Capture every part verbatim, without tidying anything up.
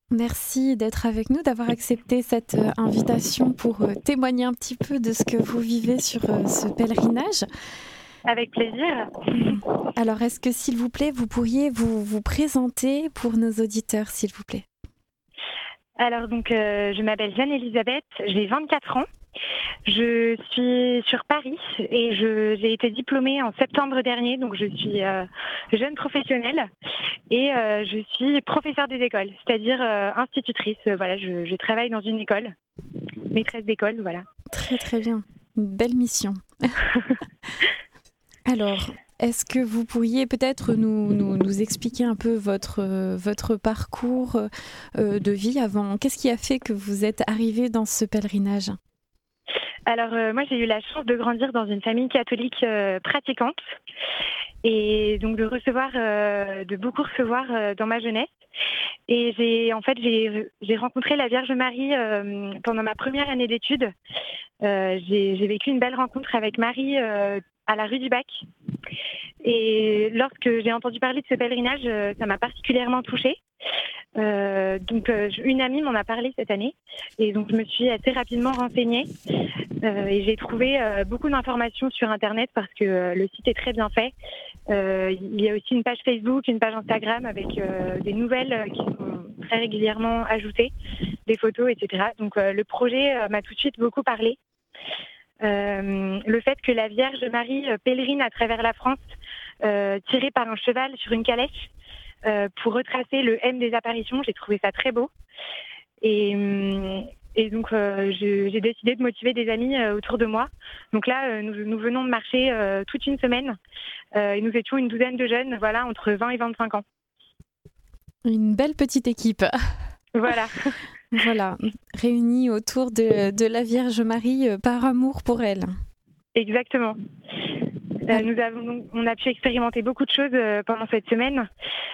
Merci d'être avec nous, d'avoir accepté cette euh, invitation pour euh, témoigner un petit peu de ce que vous vivez sur euh, ce pèlerinage. Avec plaisir. Alors, est-ce que, s'il vous plaît, vous pourriez vous, vous présenter pour nos auditeurs, s'il vous plaît? Alors, donc, euh, je m'appelle Jeanne-Elisabeth, j'ai vingt-quatre ans. Je suis sur Paris et je, j'ai été diplômée en septembre dernier, donc je suis euh, jeune professionnelle et euh, je suis professeure des écoles, c'est-à-dire euh, institutrice. Voilà, je, je travaille dans une école, maîtresse d'école, voilà. Très, très bien. Une belle mission. Alors, est-ce que vous pourriez peut-être nous, nous, nous expliquer un peu votre, euh, votre parcours euh, de vie avant? Qu'est-ce qui a fait que vous êtes arrivée dans ce pèlerinage? Alors, euh, moi, j'ai eu la chance de grandir dans une famille catholique euh, pratiquante et donc de recevoir, euh, de beaucoup recevoir euh, dans ma jeunesse. Et j'ai, en fait, j'ai, j'ai rencontré la Vierge Marie euh, pendant ma première année d'études. Euh, j'ai, j'ai vécu une belle rencontre avec Marie euh, à la rue du Bac. Et lorsque j'ai entendu parler de ce pèlerinage, euh, ça m'a particulièrement touchée. Euh, donc, euh, une amie m'en a parlé cette année, et donc je me suis assez rapidement renseignée euh, et j'ai trouvé euh, beaucoup d'informations sur Internet parce que euh, le site est très bien fait. Euh, il y a aussi une page Facebook, une page Instagram avec euh, des nouvelles qui sont très régulièrement ajoutées, des photos, et cetera. Donc, euh, le projet euh, m'a tout de suite beaucoup parlé. Euh, le fait que la Vierge Marie euh, pèlerine à travers la France, euh, tirée par un cheval sur une calèche, euh, pour retracer le M des apparitions, j'ai trouvé ça très beau. Et, et donc, euh, je, j'ai décidé de motiver des amis euh, autour de moi. Donc là, euh, nous, nous venons de marcher euh, toute une semaine euh, et nous étions une douzaine de jeunes, voilà, entre vingt et vingt-cinq ans. Une belle petite équipe. Voilà. Voilà, réunis autour de, de la Vierge Marie euh, par amour pour elle. Exactement. Euh, nous avons, on a pu expérimenter beaucoup de choses euh, pendant cette semaine.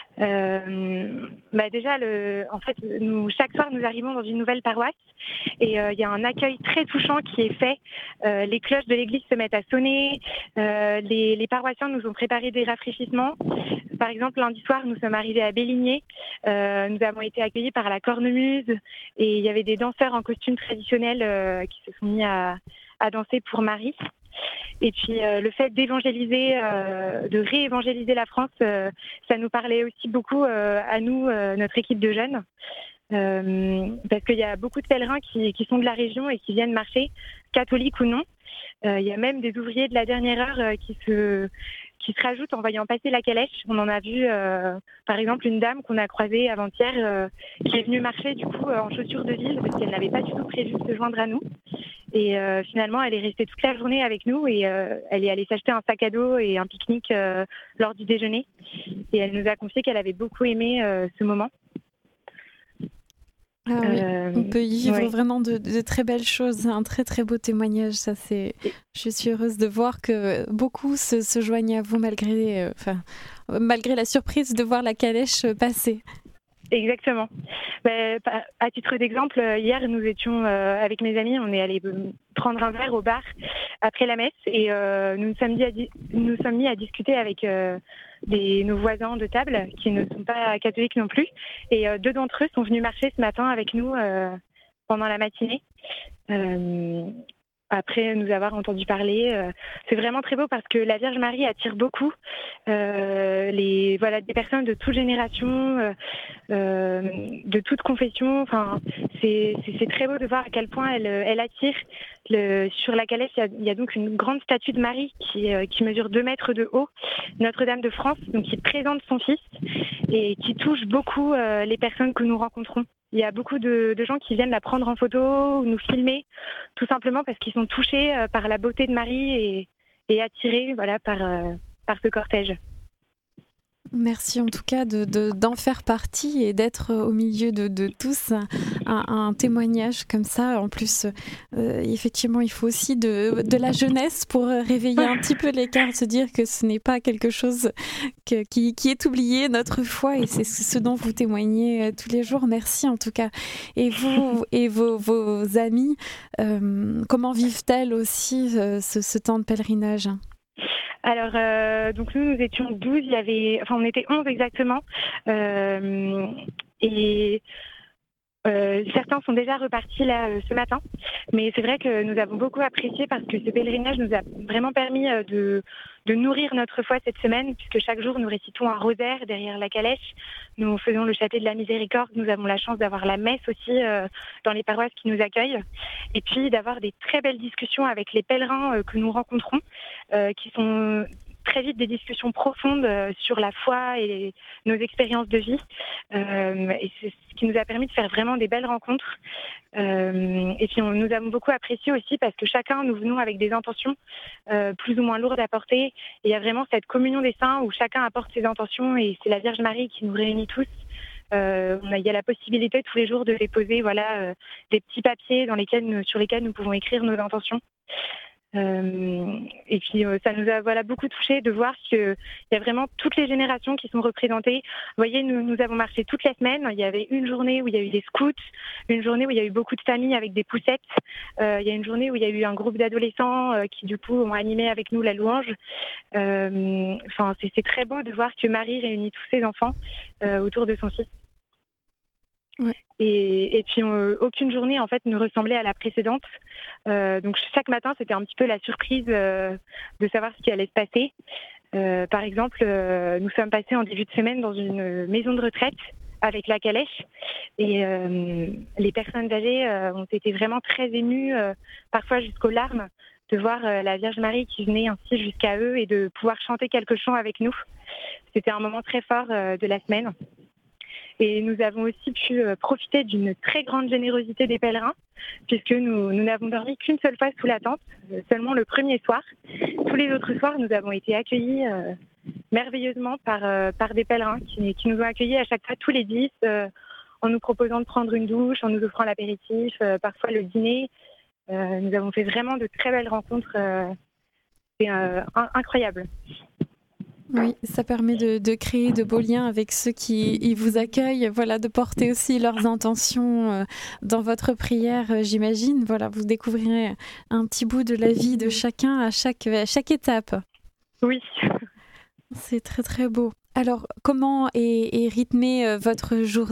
Euh, bah déjà, le, en fait, nous, chaque soir, nous arrivons dans une nouvelle paroisse et euh, il y a un accueil très touchant qui est fait. Euh, les cloches de l'église se mettent à sonner. Euh, les, les paroissiens nous ont préparé des rafraîchissements. Par exemple, lundi soir, nous sommes arrivés à Béligné. Euh, nous avons été accueillis par la cornemuse et il y avait des danseurs en costume traditionnel euh, qui se sont mis à, à danser pour Marie. Et puis euh, le fait d'évangéliser, euh, de réévangéliser la France, euh, ça nous parlait aussi beaucoup euh, à nous, euh, notre équipe de jeunes, euh, parce qu'il y a beaucoup de pèlerins qui, qui sont de la région et qui viennent marcher, catholiques ou non. Euh, il y a même des ouvriers de la dernière heure euh, qui se qui se rajoutent en voyant passer la calèche. On en a vu, euh, par exemple, une dame qu'on a croisée avant-hier euh, qui est venue marcher du coup euh, en chaussures de ville parce qu'elle n'avait pas du tout prévu de se joindre à nous. Et euh, finalement, elle est restée toute la journée avec nous et euh, elle est allée s'acheter un sac à dos et un pique-nique euh, lors du déjeuner. Et elle nous a confié qu'elle avait beaucoup aimé euh, ce moment. Ah oui, Euh, on peut y vivre ouais. vraiment de, de très belles choses, un très très beau témoignage. Ça, c'est... Je suis heureuse de voir que beaucoup se, se joignent à vous malgré, euh, enfin, malgré la surprise de voir la calèche passer. Exactement. Ben, à titre d'exemple, hier, nous étions euh, avec mes amis, on est allés prendre un verre au bar après la messe et euh, nous, nous, sommes mis à di- nous sommes mis à discuter avec euh, des, nos voisins de table qui ne sont pas catholiques non plus. Et euh, deux d'entre eux sont venus marcher ce matin avec nous euh, pendant la matinée. Euh, après nous avoir entendu parler. Euh, c'est vraiment très beau parce que la Vierge Marie attire beaucoup euh, les, voilà, des personnes de toute génération, euh, euh, de toute confession. Enfin, c'est, c'est, c'est très beau de voir à quel point elle, elle attire. Le, sur la calèche, il y, a, il y a donc une grande statue de Marie qui, euh, qui mesure deux mètres de haut, Notre-Dame de France, donc qui présente son fils et qui touche beaucoup euh, les personnes que nous rencontrons. Il y a beaucoup de, de gens qui viennent la prendre en photo ou nous filmer, tout simplement parce qu'ils sont touchés euh, par la beauté de Marie et, et attirés, voilà, par, euh, par ce cortège. Merci en tout cas de, de, d'en faire partie et d'être au milieu de, de tous un, un, un témoignage comme ça. En plus, euh, effectivement, il faut aussi de, de la jeunesse pour réveiller un petit peu l'écart, se dire que ce n'est pas quelque chose que, qui, qui est oublié, notre foi, et c'est ce dont vous témoignez tous les jours. Merci en tout cas. Et vous et vos, vos amis, euh, comment vivent-elles aussi euh, ce, ce temps de pèlerinage ? Alors, euh, donc nous, nous étions douze, il y avait, enfin, on était onze exactement. Euh, et Euh, certains sont déjà repartis là euh, ce matin, mais c'est vrai que nous avons beaucoup apprécié parce que ce pèlerinage nous a vraiment permis euh, de, de nourrir notre foi cette semaine, puisque chaque jour nous récitons un rosaire derrière la calèche, nous faisons le chapelet de la miséricorde, nous avons la chance d'avoir la messe aussi euh, dans les paroisses qui nous accueillent, et puis d'avoir des très belles discussions avec les pèlerins euh, que nous rencontrons, euh, qui sont très vite des discussions profondes euh, sur la foi et les, nos expériences de vie. Euh, et c'est ce qui nous a permis de faire vraiment des belles rencontres. Euh, et puis on, nous avons beaucoup apprécié aussi parce que chacun, nous venons avec des intentions euh, plus ou moins lourdes à porter. Et il y a vraiment cette communion des saints où chacun apporte ses intentions et c'est la Vierge Marie qui nous réunit tous. Euh, on a, il y a la possibilité tous les jours de déposer voilà, euh, des petits papiers dans lesquels nous, sur lesquels nous pouvons écrire nos intentions. Euh, et puis euh, ça nous a voilà, beaucoup touché de voir qu'il y a vraiment toutes les générations qui sont représentées. Vous voyez, nous, nous avons marché toute la semaine. Il y avait une journée où il y a eu des scouts, une journée où il y a eu beaucoup de familles avec des poussettes. Euh, il y a une journée où il y a eu un groupe d'adolescents euh, qui du coup ont animé avec nous la louange. Euh, enfin, c'est, c'est très beau de voir que Marie réunit tous ses enfants euh, autour de son fils. Ouais. Et, et puis on, aucune journée en fait ne ressemblait à la précédente. Euh, donc chaque matin c'était un petit peu la surprise euh, de savoir ce qui allait se passer. Euh, par exemple, euh, nous sommes passés en début de semaine dans une maison de retraite avec la calèche et euh, les personnes âgées euh, ont été vraiment très émues, euh, parfois jusqu'aux larmes, de voir euh, la Vierge Marie qui venait ainsi jusqu'à eux et de pouvoir chanter quelques chants avec nous. C'était un moment très fort euh, de la semaine. Et nous avons aussi pu profiter d'une très grande générosité des pèlerins, puisque nous, nous n'avons dormi qu'une seule fois sous la tente, seulement le premier soir. Tous les autres soirs, nous avons été accueillis euh, merveilleusement par, euh, par des pèlerins qui, qui nous ont accueillis à chaque fois tous les dix, euh, en nous proposant de prendre une douche, en nous offrant l'apéritif, euh, parfois le dîner. Euh, nous avons fait vraiment de très belles rencontres. Euh, c'est euh, incroyable. Oui, ça permet de, de créer de beaux liens avec ceux qui ils vous accueillent, voilà, de porter aussi leurs intentions euh, dans votre prière, euh, j'imagine. Voilà, vous découvrirez un petit bout de la vie de chacun à chaque, à chaque étape. Oui. C'est très très beau. Alors, comment est, est rythmée euh, votre journée ?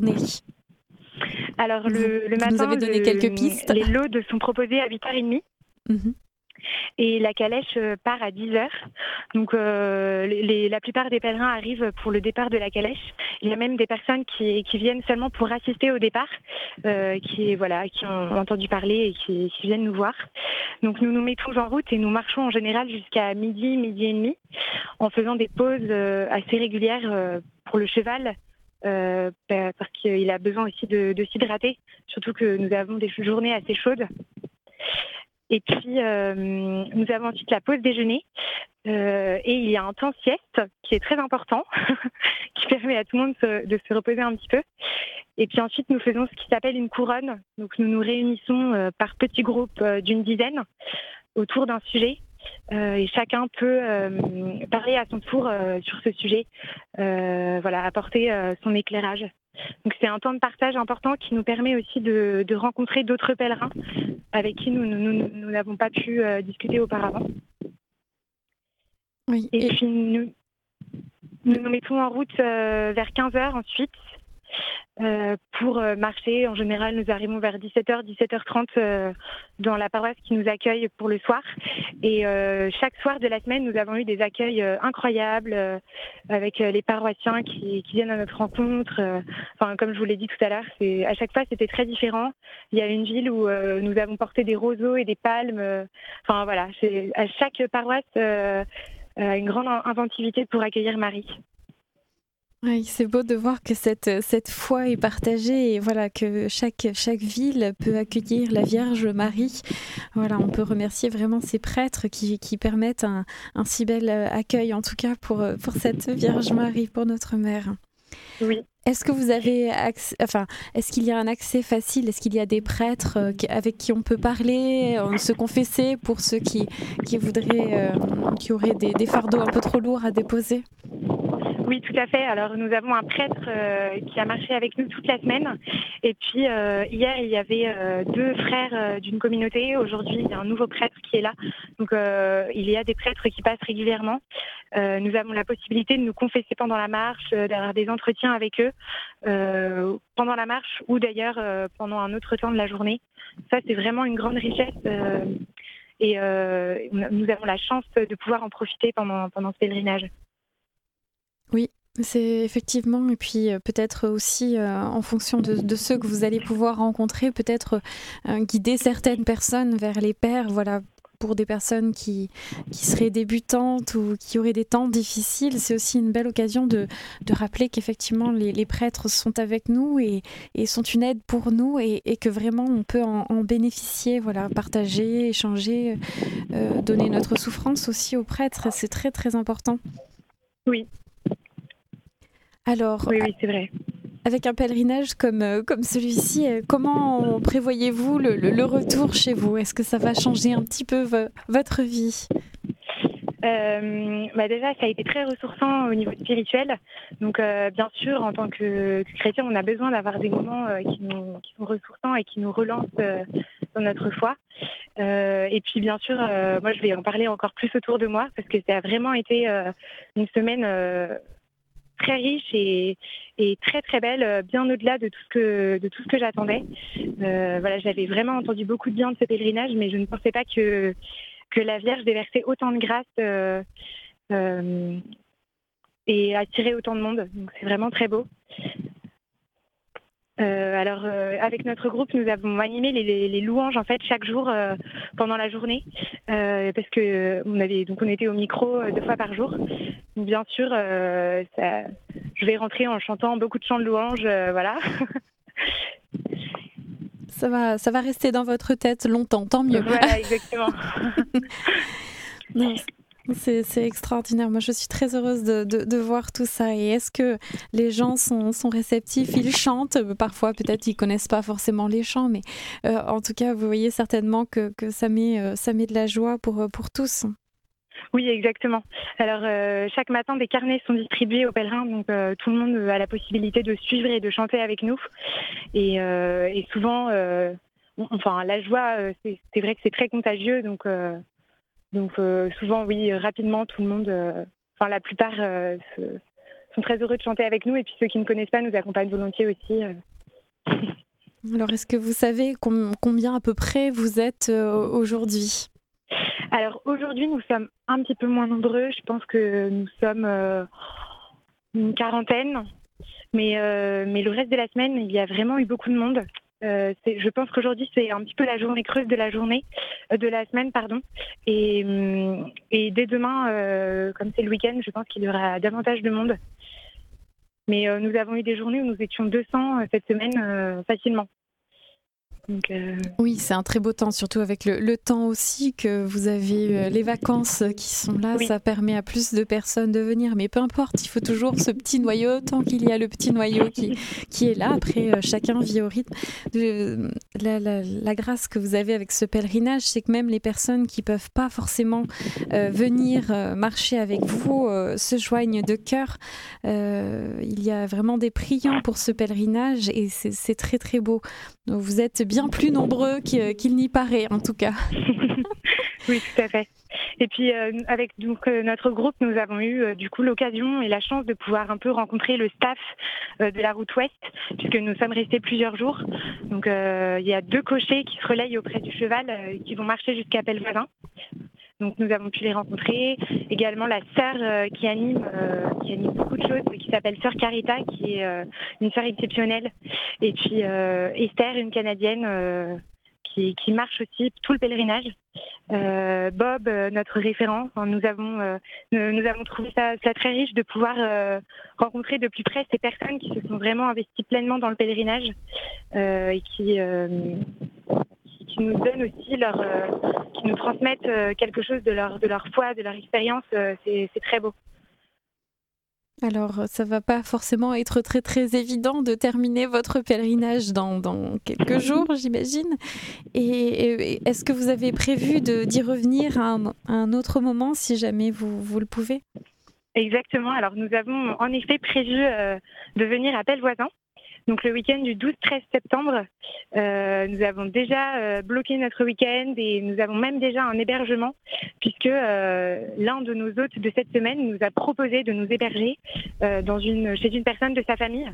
Alors, le, le matin, vous nous avez donné le, quelques pistes. Les lots sont proposés à huit heures trente. Mm-hmm. Et la calèche part à dix heures. Donc euh, les, la plupart des pèlerins arrivent pour le départ de la calèche. Il y a même des personnes qui, qui viennent seulement pour assister au départ, euh, qui, voilà, qui ont entendu parler et qui, qui viennent nous voir. Donc nous nous mettons en route et nous marchons en général jusqu'à midi, midi et demi, en faisant des pauses euh, assez régulières euh, pour le cheval. Euh, parce qu'il a besoin aussi de, de s'hydrater, surtout que nous avons des journées assez chaudes. Et puis, euh, nous avons ensuite la pause déjeuner. Euh, et il y a un temps sieste qui est très important, qui permet à tout le monde de, de se reposer un petit peu. Et puis ensuite, nous faisons ce qui s'appelle une couronne. Donc, nous nous réunissons euh, par petits groupes euh, d'une dizaine autour d'un sujet. Euh, et chacun peut euh, parler à son tour euh, sur ce sujet, euh, voilà, apporter euh, son éclairage. Donc c'est un temps de partage important qui nous permet aussi de, de rencontrer d'autres pèlerins avec qui nous, nous, nous, nous n'avons pas pu euh, discuter auparavant. Oui, et, et puis nous, nous nous mettons en route euh, vers quinze heures ensuite euh, pour euh, marcher. En général, nous arrivons vers dix-sept heures, dix-sept heures trente euh, dans la paroisse qui nous accueille pour le soir. Et euh, chaque soir de la semaine, nous avons eu des accueils euh, incroyables euh, avec euh, les paroissiens qui, qui viennent à notre rencontre. Euh, enfin, comme je vous l'ai dit tout à l'heure, c'est, à chaque fois, c'était très différent. Il y a une ville où euh, nous avons porté des roseaux et des palmes. Euh, enfin, voilà, c'est, à chaque paroisse, euh, euh, une grande inventivité pour accueillir Marie. Oui, c'est beau de voir que cette, cette foi est partagée et voilà, que chaque, chaque ville peut accueillir la Vierge Marie. Voilà, on peut remercier vraiment ces prêtres qui, qui permettent un, un si bel accueil, en tout cas pour, pour cette Vierge Marie, pour notre mère. Oui. Est-ce que vous avez accès, enfin, est-ce qu'il y a un accès facile? Est-ce qu'il y a des prêtres avec qui on peut parler, se confesser pour ceux qui, qui voudraient, euh, qui auraient des, des fardeaux un peu trop lourds à déposer? Oui, tout à fait. Alors, nous avons un prêtre euh, qui a marché avec nous toute la semaine. Et puis, euh, hier, il y avait euh, deux frères euh, d'une communauté. Aujourd'hui, il y a un nouveau prêtre qui est là. Donc, euh, il y a des prêtres qui passent régulièrement. Euh, nous avons la possibilité de nous confesser pendant la marche, euh, d'avoir des entretiens avec eux euh, pendant la marche ou d'ailleurs euh, pendant un autre temps de la journée. Ça, c'est vraiment une grande richesse. Euh, et euh, nous avons la chance de pouvoir en profiter pendant, pendant ce pèlerinage. Oui, c'est effectivement, et puis euh, peut-être aussi euh, en fonction de, de ceux que vous allez pouvoir rencontrer, peut-être euh, guider certaines personnes vers les pères, voilà, pour des personnes qui, qui seraient débutantes ou qui auraient des temps difficiles. C'est aussi une belle occasion de, de rappeler qu'effectivement les, les prêtres sont avec nous et, et sont une aide pour nous et, et que vraiment on peut en, en bénéficier, voilà, partager, échanger, euh, donner notre souffrance aussi aux prêtres. C'est très très important. Oui. Alors, oui, oui, c'est vrai. Avec un pèlerinage comme, euh, comme celui-ci, euh, comment prévoyez-vous le, le, le retour chez vous? Est-ce que ça va changer un petit peu v- votre vie? Euh, bah déjà, ça a été très ressourçant au niveau spirituel. Donc, euh, bien sûr, en tant que, que chrétien, on a besoin d'avoir des moments euh, qui, nous, qui sont ressourçants et qui nous relancent euh, dans notre foi. Euh, et puis, bien sûr, euh, moi, je vais en parler encore plus autour de moi parce que ça a vraiment été euh, une semaine euh, très riche et, et très très belle, bien au-delà de tout ce que de tout ce que j'attendais. Euh, voilà, j'avais vraiment entendu beaucoup de bien de ce pèlerinage, mais je ne pensais pas que que la Vierge déversait autant de grâce euh, euh, et attirait autant de monde. Donc c'est vraiment très beau. Euh, alors euh, avec notre groupe, nous avons animé les, les, les louanges en fait chaque jour euh, pendant la journée euh, parce que euh, on avait donc on était au micro euh, deux fois par jour. Donc, bien sûr, euh, ça, je vais rentrer en chantant beaucoup de chants de louanges, euh, voilà. Ça va, ça va rester dans votre tête longtemps, tant mieux. Voilà, exactement. Non, c'est, c'est extraordinaire. Moi, je suis très heureuse de, de, de voir tout ça. Et est-ce que les gens sont, sont réceptifs? Ils chantent. Parfois, peut-être, ils connaissent pas forcément les chants, mais euh, en tout cas, vous voyez certainement que, que ça met, euh, ça met de la joie pour, pour tous. Oui, exactement. Alors, euh, chaque matin, des carnets sont distribués aux pèlerins, donc euh, tout le monde a la possibilité de suivre et de chanter avec nous. Et, euh, et souvent, euh, enfin, la joie, euh, c'est, c'est vrai que c'est très contagieux, donc... Euh, Donc euh, souvent, oui, rapidement, tout le monde, euh, enfin la plupart euh, se, sont très heureux de chanter avec nous et puis ceux qui ne connaissent pas nous accompagnent volontiers aussi. Euh. Alors, est-ce que vous savez com- combien à peu près vous êtes euh, aujourd'hui? Alors aujourd'hui, nous sommes un petit peu moins nombreux. Je pense que nous sommes euh, une quarantaine, mais, euh, mais le reste de la semaine, il y a vraiment eu beaucoup de monde. Euh, c'est, je pense qu'aujourd'hui c'est un petit peu la journée creuse de la journée, euh, de la semaine pardon. Et, et dès demain, euh, comme c'est le week-end, je pense qu'il y aura davantage de monde. Mais euh, nous avons eu des journées où nous étions deux cents euh, cette semaine euh, facilement. Donc, euh... Oui, c'est un très beau temps, surtout avec le, le temps aussi que vous avez, euh, les vacances qui sont là, oui. Ça permet à plus de personnes de venir. Mais peu importe, il faut toujours ce petit noyau, tant qu'il y a le petit noyau qui, qui est là. Après, euh, chacun vit au rythme. De, la, la, la grâce que vous avez avec ce pèlerinage, c'est que même les personnes qui ne peuvent pas forcément euh, venir euh, marcher avec vous euh, se joignent de cœur. Euh, il y a vraiment des priants pour ce pèlerinage et c'est, c'est très très beau. Donc vous êtes bien plus nombreux qu'il n'y paraît, en tout cas. Oui, tout à fait. Et puis, euh, avec donc, euh, notre groupe, nous avons eu euh, du coup l'occasion et la chance de pouvoir un peu rencontrer le staff euh, de la route ouest, puisque nous sommes restés plusieurs jours. Donc, euh, il y a deux cochers qui se relayent auprès du cheval, euh, qui vont marcher jusqu'à Pelvoisin. Donc nous avons pu les rencontrer. Également la sœur euh, qui anime euh, qui anime beaucoup de choses, qui s'appelle Sœur Carita, qui est euh, une sœur exceptionnelle. Et puis euh, Esther, une Canadienne euh, qui, qui marche aussi tout le pèlerinage. Euh, Bob, euh, notre référent. Enfin, nous avons euh, nous avons trouvé ça, ça très riche de pouvoir euh, rencontrer de plus près ces personnes qui se sont vraiment investies pleinement dans le pèlerinage euh, et qui euh, qui nous donnent aussi leur, euh, qui nous transmettent euh, quelque chose de leur, de leur foi, de leur expérience. Euh, c'est, c'est très beau. Alors, ça va pas forcément être très très évident de terminer votre pèlerinage dans, dans quelques jours, j'imagine. Et, et est-ce que vous avez prévu de, d'y revenir à un, à un autre moment, si jamais vous, vous le pouvez ? Exactement. Alors, nous avons en effet prévu euh, de venir à Pellevoisin. Donc, le week-end du douze treize septembre, euh, nous avons déjà euh, bloqué notre week-end et nous avons même déjà un hébergement puisque euh, l'un de nos hôtes de cette semaine nous a proposé de nous héberger euh, dans une, chez une personne de sa famille.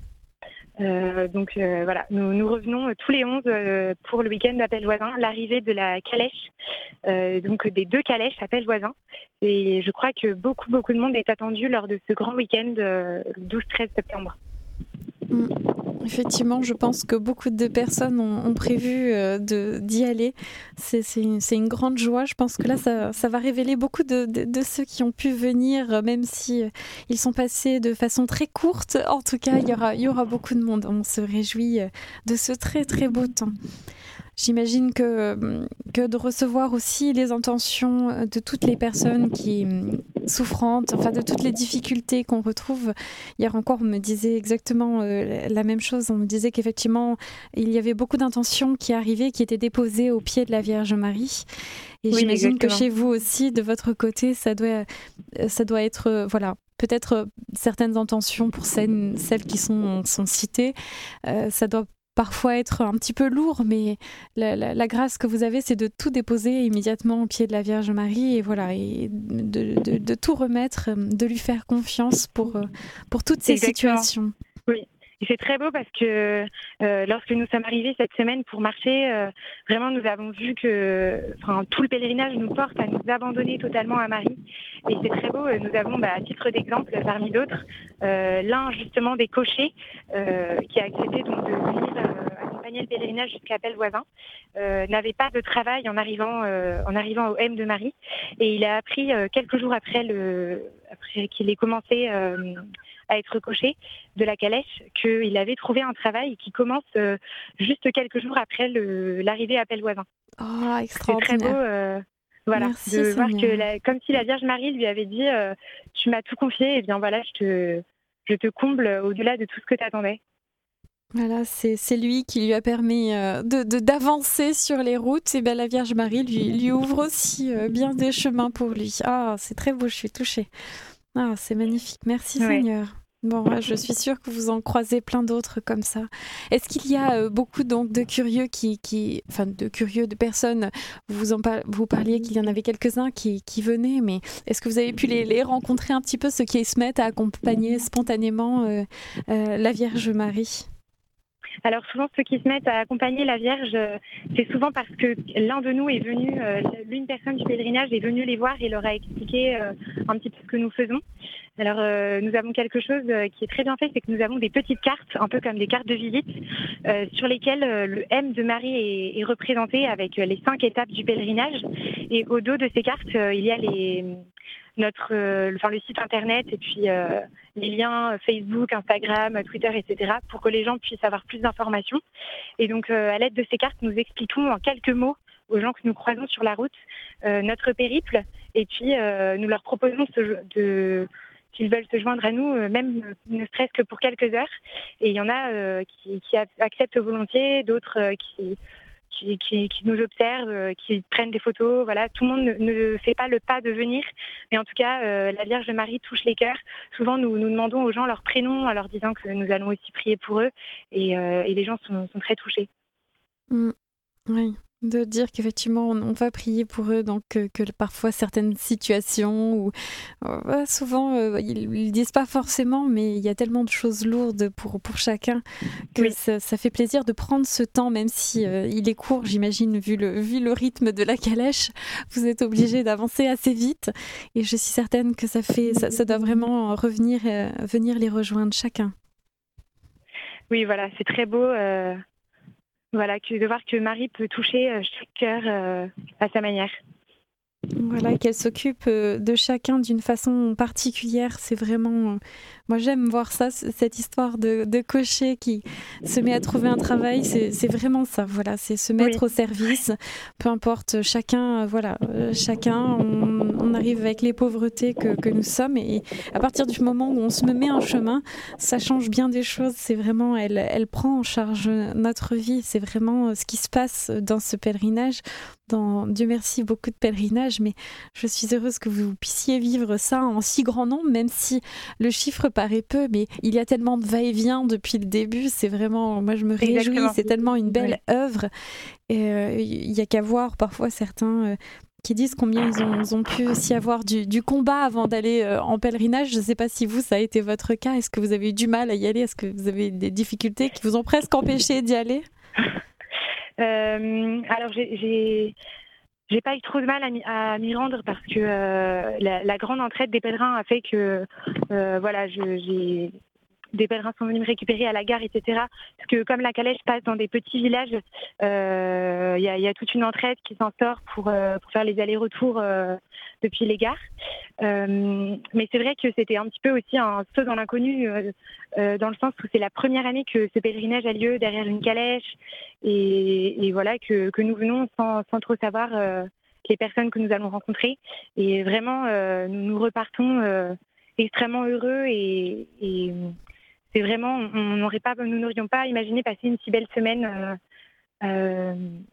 Euh, donc euh, voilà, nous, nous revenons tous les onze euh, pour le week-end à Pellevoisin, l'arrivée de la calèche, euh, donc des deux calèches à Pellevoisin. Et je crois que beaucoup, beaucoup de monde est attendu lors de ce grand week-end euh, le douze treize septembre. Mmh. Effectivement, je pense que beaucoup de personnes ont, ont prévu euh, de, d'y aller. C'est, c'est, une, c'est une grande joie. Je pense que là, ça, ça va révéler beaucoup de, de, de ceux qui ont pu venir, même si euh, ils sont passés de façon très courte. En tout cas, il y aura, il y aura beaucoup de monde. On se réjouit de ce très, très beau temps. J'imagine que, que de recevoir aussi les intentions de toutes les personnes qui souffrantes, enfin de toutes les difficultés qu'on retrouve. Hier encore, on me disait exactement euh, la même chose. On me disait qu'effectivement, il y avait beaucoup d'intentions qui arrivaient, qui étaient déposées au pied de la Vierge Marie. Et oui, j'imagine exactement. Que chez vous aussi, de votre côté, ça doit, ça doit être, euh, voilà, peut-être certaines intentions pour celles, celles qui sont, sont citées. Euh, ça doit parfois être un petit peu lourd, mais la, la, la grâce que vous avez, c'est de tout déposer immédiatement au pied de la Vierge Marie et voilà, et de, de, de tout remettre, de lui faire confiance pour, pour toutes ces Exactement. Situations. Oui. Et c'est très beau parce que euh, lorsque nous sommes arrivés cette semaine pour marcher, euh, vraiment nous avons vu que enfin, tout le pèlerinage nous porte à nous abandonner totalement à Marie. Et c'est très beau. Nous avons, bah, à titre d'exemple, parmi d'autres, euh, l'un justement des cochers euh, qui a accepté donc de venir euh, accompagner le pèlerinage jusqu'à Pellevoisin, euh, n'avait pas de travail en arrivant, euh, en arrivant au M de Marie. Et il a appris euh, quelques jours après, le, après qu'il ait commencé euh, à être cocher de la calèche, qu'il avait trouvé un travail qui commence euh, juste quelques jours après le, l'arrivée à Pellevoisin. Oh, extraordinaire. C'est très beau, euh, voilà, Merci, de Seigneur. Voir que, la, comme si la Vierge Marie lui avait dit euh, « Tu m'as tout confié, et bien voilà, je te, je te comble au-delà de tout ce que tu attendais. » Voilà, c'est, c'est lui qui lui a permis euh, de, de, d'avancer sur les routes. Et bien la Vierge Marie lui, lui ouvre aussi euh, bien des chemins pour lui. Ah, c'est très beau, je suis touchée. Ah, c'est magnifique. Merci ouais. Seigneur. Bon, je suis sûre que vous en croisez plein d'autres comme ça. Est-ce qu'il y a euh, beaucoup donc de curieux qui, qui, enfin de curieux, de personnes. Vous en par, vous parliez qu'il y en avait quelques-uns qui, qui venaient, mais est-ce que vous avez pu les, les rencontrer un petit peu, ceux qui se mettent à accompagner spontanément euh, euh, la Vierge Marie? Alors souvent, ceux qui se mettent à accompagner la Vierge, c'est souvent parce que l'un de nous est venu, euh, l'une personne du pèlerinage est venue les voir et leur a expliqué euh, un petit peu ce que nous faisons. Alors euh, nous avons quelque chose qui est très bien fait, c'est que nous avons des petites cartes, un peu comme des cartes de visite, euh, sur lesquelles euh, le M de Marie est, est représenté avec les cinq étapes du pèlerinage. Et au dos de ces cartes, euh, il y a les... notre, euh, enfin, le site internet et puis euh, les liens Facebook, Instagram, Twitter, et cetera pour que les gens puissent avoir plus d'informations. Et donc, euh, à l'aide de ces cartes, nous expliquons en quelques mots aux gens que nous croisons sur la route euh, notre périple et puis euh, nous leur proposons ce, de, s'ils veulent se joindre à nous, euh, même ne serait-ce que pour quelques heures. Et il y en a euh, qui, qui acceptent volontiers, d'autres euh, qui... Qui, qui, qui nous observent, qui prennent des photos. Voilà, tout le monde ne, ne fait pas le pas de venir, mais en tout cas, euh, la Vierge Marie touche les cœurs. Souvent, nous, nous demandons aux gens leur prénom en leur disant que nous allons aussi prier pour eux, et, euh, et les gens sont, sont très touchés. Mmh. Oui. De dire qu'effectivement on, on va prier pour eux, donc que, que parfois certaines situations ou euh, souvent euh, ils, ils disent pas forcément, mais il y a tellement de choses lourdes pour pour chacun que oui. ça, ça fait plaisir de prendre ce temps, même si euh, il est court, j'imagine, vu le vu le rythme de la calèche, vous êtes obligé d'avancer assez vite, et je suis certaine que ça fait ça, ça doit vraiment revenir euh, venir les rejoindre chacun. Oui, voilà, c'est très beau. Euh... Voilà, que de voir que Marie peut toucher chaque cœur euh, à sa manière. Voilà, qu'elle s'occupe de chacun d'une façon particulière, c'est vraiment... Moi, j'aime voir ça, cette histoire de, de cocher qui se met à trouver un travail, c'est, c'est vraiment ça, voilà, c'est se mettre oui. au service, peu importe, chacun, voilà, chacun, on, on arrive avec les pauvretés que, que nous sommes, et à partir du moment où on se met en chemin, ça change bien des choses, c'est vraiment, elle, elle prend en charge notre vie, c'est vraiment ce qui se passe dans ce pèlerinage, dans, Dieu merci, beaucoup de pèlerinages, pèlerinage, mais je suis heureuse que vous puissiez vivre ça en si grand nombre, même si le chiffre paraît peu, mais il y a tellement de va-et-vient depuis le début, c'est vraiment, moi je me réjouis, Exactement. C'est tellement une belle ouais. œuvre, et euh, il n'y a qu'à voir parfois certains... Euh, qui disent combien ils ont, ils ont pu aussi avoir du, du combat avant d'aller euh, en pèlerinage. Je ne sais pas si vous, ça a été votre cas. Est-ce que vous avez eu du mal à y aller? Est-ce que vous avez des difficultés qui vous ont presque empêché d'y aller? euh, Alors, j'ai, j'ai, j'ai pas eu trop de mal à m'y, à m'y rendre parce que euh, la, la grande entraide des pèlerins a fait que euh, voilà, je, j'ai... des pèlerins sont venus me récupérer à la gare, et cetera. Parce que comme la calèche passe dans des petits villages, il euh, y, y a toute une entraide qui s'en sort pour, euh, pour faire les allers-retours euh, depuis les gares. Euh, mais c'est vrai que c'était un petit peu aussi un saut dans l'inconnu, euh, euh, dans le sens où c'est la première année que ce pèlerinage a lieu derrière une calèche. Et, et voilà, que, que nous venons sans, sans trop savoir euh, les personnes que nous allons rencontrer. Et vraiment, euh, nous, nous repartons euh, extrêmement heureux et... et c'est vraiment, on n'aurait pas, nous n'aurions pas imaginé passer une si belle semaine. Euh, euh,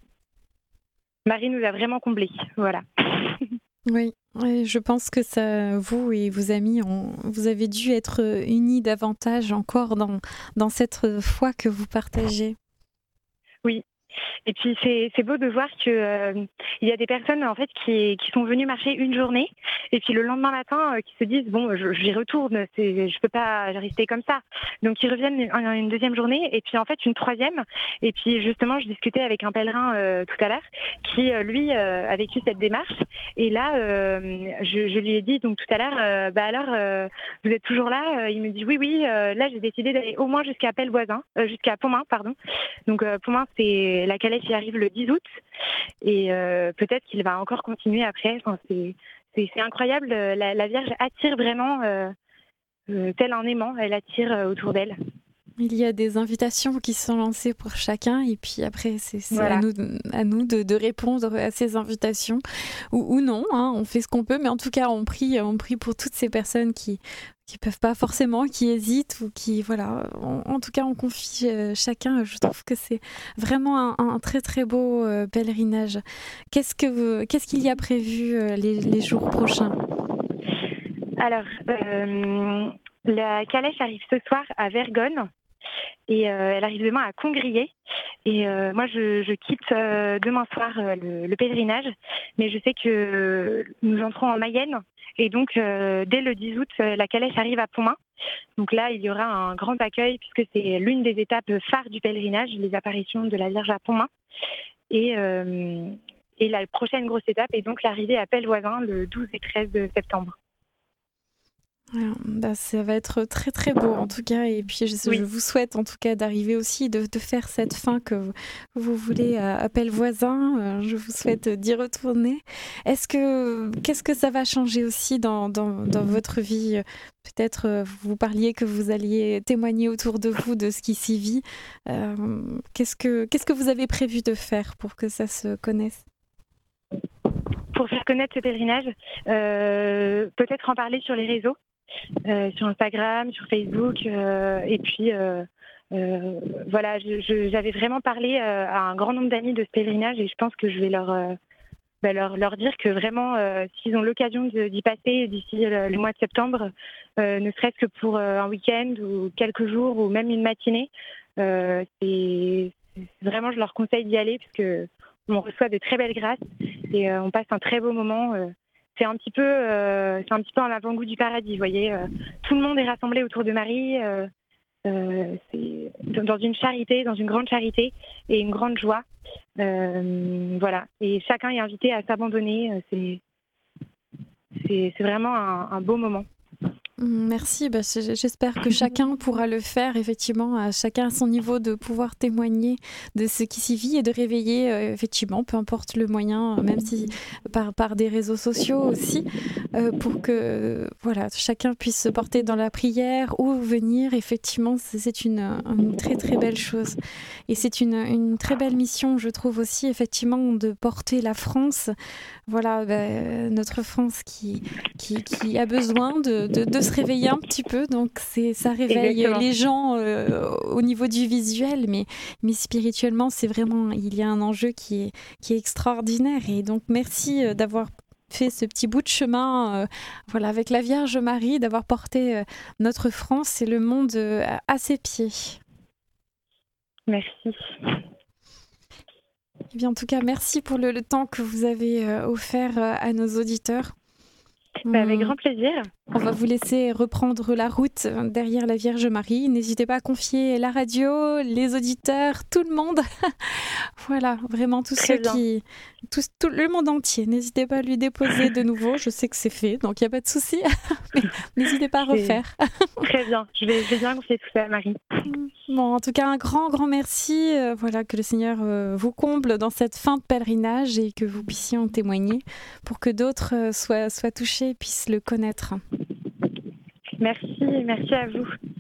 Marie nous a vraiment comblés, voilà. Oui, oui, je pense que ça, vous et vos amis, on, vous avez dû être unis davantage encore dans, dans cette foi que vous partagez. Oui. Et puis c'est, c'est beau de voir que euh, il y a des personnes en fait qui, qui sont venues marcher une journée et puis le lendemain matin euh, qui se disent bon je, j'y retourne, c'est, je peux pas rester comme ça, donc ils reviennent une, une deuxième journée et puis en fait une troisième. Et puis justement je discutais avec un pèlerin euh, tout à l'heure qui euh, lui euh, a vécu cette démarche et là euh, je, je lui ai dit donc tout à l'heure euh, bah alors euh, vous êtes toujours là? Il me dit oui oui euh, là j'ai décidé d'aller au moins jusqu'à Pelvoisin, euh, jusqu'à Pontmain pardon. Donc euh, Pontmain c'est la calèche y arrive le dix août et euh, peut-être qu'il va encore continuer après. Enfin, c'est, c'est, c'est incroyable. La, la Vierge attire vraiment euh, euh, tel un aimant. Elle attire euh, autour d'elle. Il y a des invitations qui sont lancées pour chacun et puis après c'est, c'est voilà. à nous, à nous de, de répondre à ces invitations ou, ou non, hein, on fait ce qu'on peut, mais en tout cas on prie, on prie pour toutes ces personnes qui qui peuvent pas forcément, qui hésitent ou qui voilà, en, en tout cas on confie euh, chacun. Je trouve que c'est vraiment un, un très très beau euh, pèlerinage. Qu'est-ce que vous, qu'est-ce qu'il y a prévu euh, les, les jours prochains? Alors euh, la calèche arrive ce soir à Vergonne. Et euh, elle arrive demain à Congrier. Et euh, moi, je, je quitte euh, demain soir euh, le, le pèlerinage. Mais je sais que nous entrons en Mayenne. Et donc, euh, dès le dix août, la calèche arrive à Pontmain. Donc là, il y aura un grand accueil puisque c'est l'une des étapes phares du pèlerinage, les apparitions de la Vierge à Pontmain. Et, euh, et la prochaine grosse étape est donc l'arrivée à Pelvoisin le douze et treize septembre. Alors, bah, ça va être très très beau en tout cas et puis je, oui. je vous souhaite en tout cas d'arriver aussi de, de faire cette fin que vous, vous voulez à, à Pelvoisin. Euh, je vous souhaite d'y retourner. Est-ce que qu'est-ce que ça va changer aussi dans, dans, dans votre vie? Peut-être euh, vous parliez que vous alliez témoigner autour de vous de ce qui s'y vit. Euh, qu'est-ce que qu'est-ce que vous avez prévu de faire pour que ça se connaisse? Pour faire connaître ce pèlerinage, euh, peut-être en parler sur les réseaux. Euh, sur Instagram, sur Facebook, euh, et puis euh, euh, voilà, je, je, j'avais vraiment parlé euh, à un grand nombre d'amis de ce pèlerinage et je pense que je vais leur, euh, bah, leur, leur dire que vraiment, euh, s'ils ont l'occasion de, d'y passer d'ici le, le mois de septembre, euh, ne serait-ce que pour euh, un week-end ou quelques jours ou même une matinée, euh, c'est, c'est vraiment, je leur conseille d'y aller parce que on reçoit de très belles grâces et euh, on passe un très beau moment. Euh, C'est un petit peu, euh, c'est un petit peu en avant-goût du paradis, vous voyez. Euh, tout le monde est rassemblé autour de Marie. Euh, euh, c'est dans une charité, dans une grande charité et une grande joie. Euh, voilà. Et chacun est invité à s'abandonner. C'est, c'est, c'est vraiment un, un beau moment. Merci, bah, j'espère que chacun pourra le faire, effectivement, à chacun à son niveau, de pouvoir témoigner de ce qui s'y vit et de réveiller, euh, effectivement, peu importe le moyen, même si par, par des réseaux sociaux aussi, euh, pour que euh, voilà, chacun puisse se porter dans la prière ou venir. Effectivement, c'est une, une très très belle chose. Et c'est une, une très belle mission, je trouve aussi, effectivement, de porter la France, voilà, bah, notre France qui, qui, qui a besoin de, de, de se réveiller un petit peu, donc c'est, ça réveille Exactement. les gens euh, au niveau du visuel, mais, mais spirituellement, c'est vraiment, il y a un enjeu qui est, qui est extraordinaire. Et donc, merci d'avoir fait ce petit bout de chemin, euh, voilà, avec la Vierge Marie, d'avoir porté euh, notre France et le monde euh, à ses pieds. Merci. Eh bien, en tout cas, merci pour le, le temps que vous avez euh, offert euh, à nos auditeurs. Bah, avec On- grand plaisir. On va vous laisser reprendre la route derrière la Vierge Marie. N'hésitez pas à confier la radio, les auditeurs, tout le monde. Voilà, vraiment tous Très ceux bien. qui... Tous, tout le monde entier. N'hésitez pas à lui déposer de nouveau. Je sais que c'est fait, donc il n'y a pas de souci. Mais n'hésitez pas à C'est- refaire. Très bien. Je vais, je vais bien confier tout ça à Marie. Bon, en tout cas, un grand, grand merci. Euh, voilà, que le Seigneur euh, vous comble dans cette fin de pèlerinage et que vous puissiez en témoigner pour que d'autres euh, soient, soient touchés et puissent le connaître. Merci, merci à vous.